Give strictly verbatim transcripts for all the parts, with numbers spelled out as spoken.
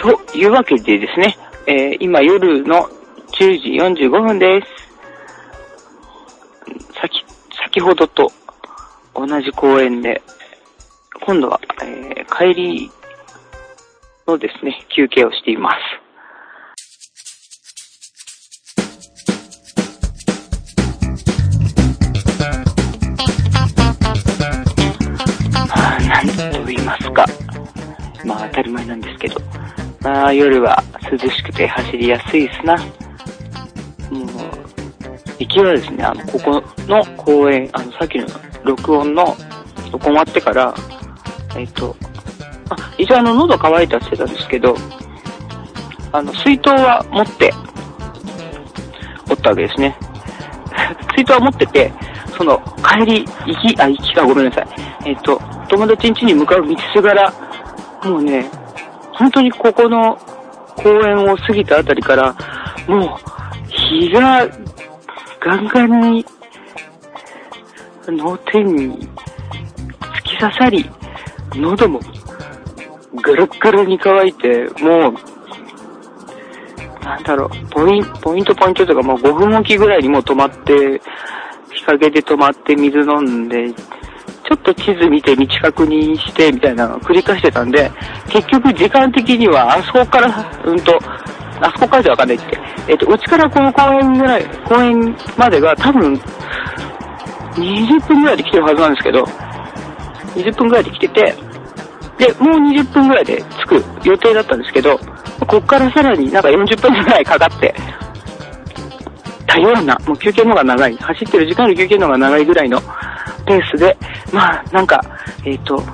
というわけでですね、えー、今夜のじゅうじよんじゅうごふんです。先、先ほどと同じ公園で、今度は、えー、帰りのですね、休憩をしています。はあ、なんと言いますか。まあ当たり前なんですけど、まあ夜は涼しくて走りやすいですな。もう、行きはですね、あの、ここの公園、あの、さっきの録音の、止まってから、えっと、あ、一応あの、喉乾いたって言ってたんですけど、あの、水筒は持って、おったわけですね。水筒は持ってて、その、帰り、行き、あ、行きかごめんなさい。えっと、友達ん家に向かう道すがら、もうね、本当にここの公園を過ぎたあたりから、もう、日が、ガンガンに、脳天に突き刺さり、喉も、ぐるっぐるに乾いて、もう、なんだろう、ポイント、ポイントポイントというか、もうごふんおきぐらいにもう止まって、日陰で止まって水飲んで、ちょっと地図見て道確認してみたいなのを繰り返してたんで、結局時間的にはあそこから、うんと、あそこからじゃわかんないって、えっと、うちからこの公園ぐらい、公園までが多分、にじゅっぷんぐらいで来てるはずなんですけど、にじゅっぷんぐらいで来てて、で、もうにじゅっぷんぐらいで着く予定だったんですけど、こっからさらになんかよんじゅっぷんぐらいかかって、たような、もう休憩の方が長い、走ってる時間の休憩の方が長いぐらいのペースで、まあ、なんか、えっと、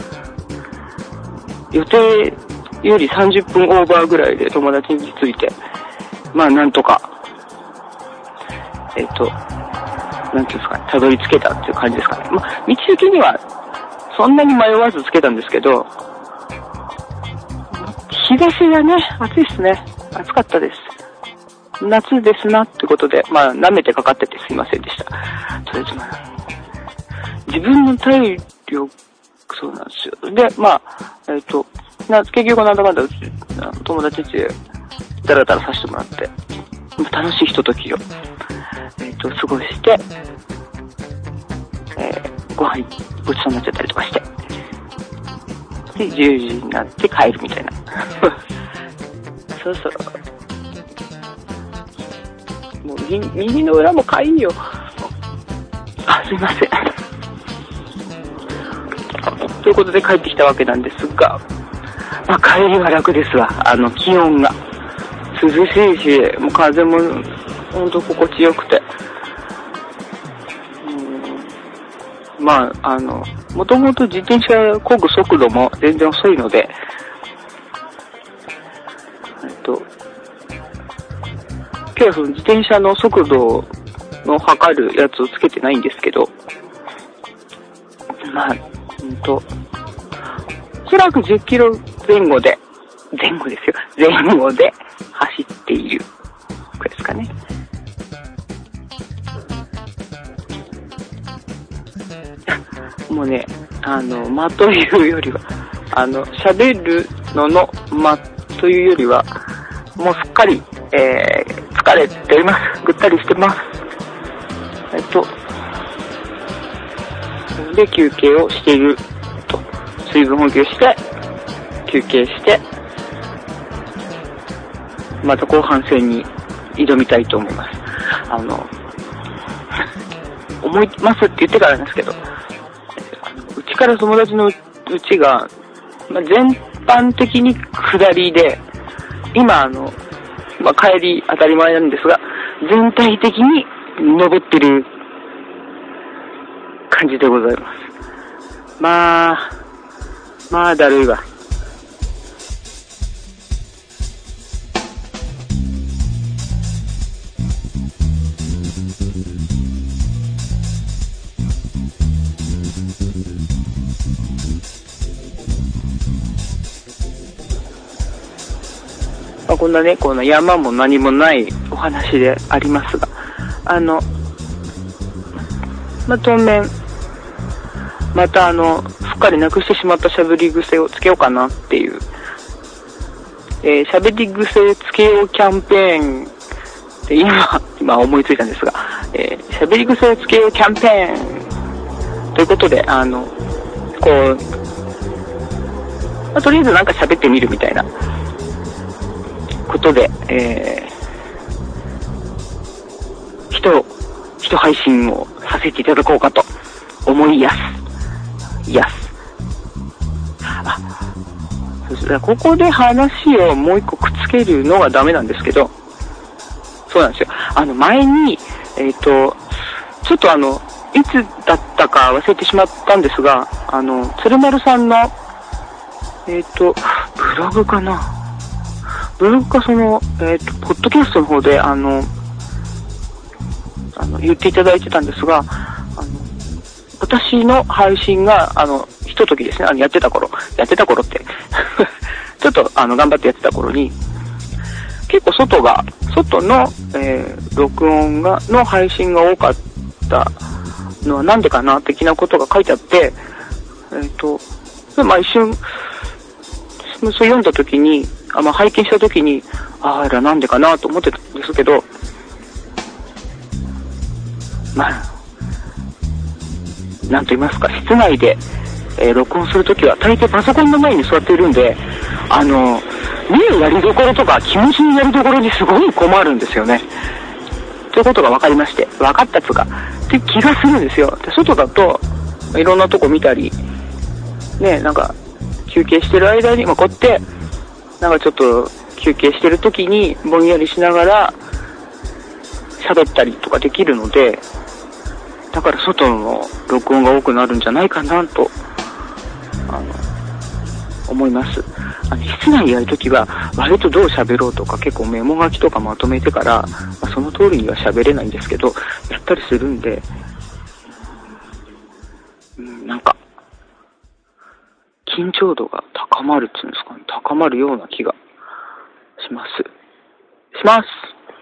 予定よりさんじゅっぷんオーバーぐらいで友達に着いて、まあ、なんとか、えっと、なんていうんですかね、たどり着けたっていう感じですかね。まあ、道行きには、そんなに迷わずつけたんですけど、日差しがね、暑いですね。暑かったです。夏ですなってことで、まあ、舐めてかかっててすいませんでした。とりあえずまあ、自分の体力、そうなんですよ。で、まあ、えっと、な結局なんだかんだうち、友達ん家でダラダラさせてもらって、楽しいひとときを、えっと、過ごして、えー、ご飯ごちそうになっちゃったりとかして、で、じゅうじになって帰るみたいな。そろそろ、もう右、右の裏もかいよ。あ、すいません。ということで帰ってきたわけなんですが、まあ、帰りは楽ですわ。あの、気温が涼しいし、もう風もほんと心地よくて、うん、まあ、あの、もともと自転車漕ぐ速度も全然遅いので、えっと、今日はその自転車の速度の測るやつをつけてないんですけど、まあ、うんと、おそらくじゅっキロぜん後で、前後ですよ、前後で走っているくらいですかね。もうね、あの、間というよりは、あの、喋るのの間というよりは、もうすっかり、えー、疲れております。ぐったりしてます。えっと、で、休憩をしていると。水分補給して、休憩して、また後半戦に挑みたいと思います。あの、思いますって言ってからなんですけど、うちから友達のうちが、まあ、全般的に下りで、今あの、まあ、帰り当たり前なんですが、全体的に登ってる感じでございます。まあ、まあだるいわ。まあ、こんなね、この山も何もないお話でありますが、あの、まあ、当面、またあの、すっかりなくしてしまったしゃぶり癖をつけようかなっていうえー、喋り癖つけようキャンペーンって今、今思いついたんですが、えー、喋り癖をつけようキャンペーンということで、あの、こう、まあ、とりあえずなんか喋ってみるみたいなことで、えー、人、人配信をさせていただこうかと思いやす。やす。あ、そしたらここで話をもう一個くっつけるのがダメなんですけど、そうなんですよ。あの前に、えっと、ちょっとあの、いつだったか忘れてしまったんですが、あの、鶴丸さんの、えっと、ブログかなブログかその、えっと、ポッドキャストの方で、あの、あの、言っていただいてたんですが、あの、私の配信が、あの、ひとときですね、あの、やってた頃、やってた頃って、ちょっと、あの、頑張ってやってた頃に、結構外が、外の、えー、録音が、の配信が多かったのはなんでかな、的なことが書いてあって、えっと、まあ一瞬、そう読んだときに、あまあ、拝見したときに、ああらなんでかなと思ってたんですけど、まあ、なんと言いますか、室内で、えー、録音するときは大抵パソコンの前に座っているんで、あの、目のやりどころとか気持ちのやりどころにすごい困るんですよね。ということが分かりまして、分かったつか、って気がするんですよ。で、外だと、いろんなとこ見たり、ね、なんか、休憩してる間に、まあ、こうやって、なんかちょっと休憩してるときにぼんやりしながら喋ったりとかできるので、だから外の録音が多くなるんじゃないかなと、あの、思います。あの、室内やるときは割とどう喋ろうとか結構メモ書きとかまとめてから、まあ、その通りには喋れないんですけど、やったりするんで、うん、なんか、緊張度が高まるっていうんですかね。高まるような気がします。します。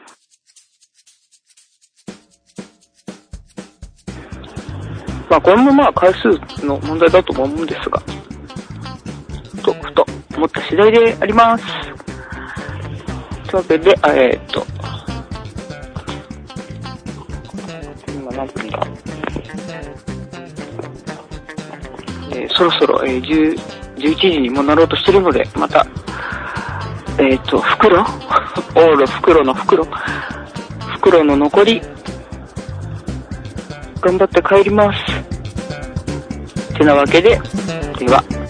まあこれもまあ回数の問題だと思うんですが、と、ふと思った次第であります。というわけで、えー、っと、今何分だえー、そろそろ、えー、じゅう、じゅういちじにもなろうとしてるので、また、えっと、袋オール袋の袋袋の残り、頑張って帰ります。てなわけで、では。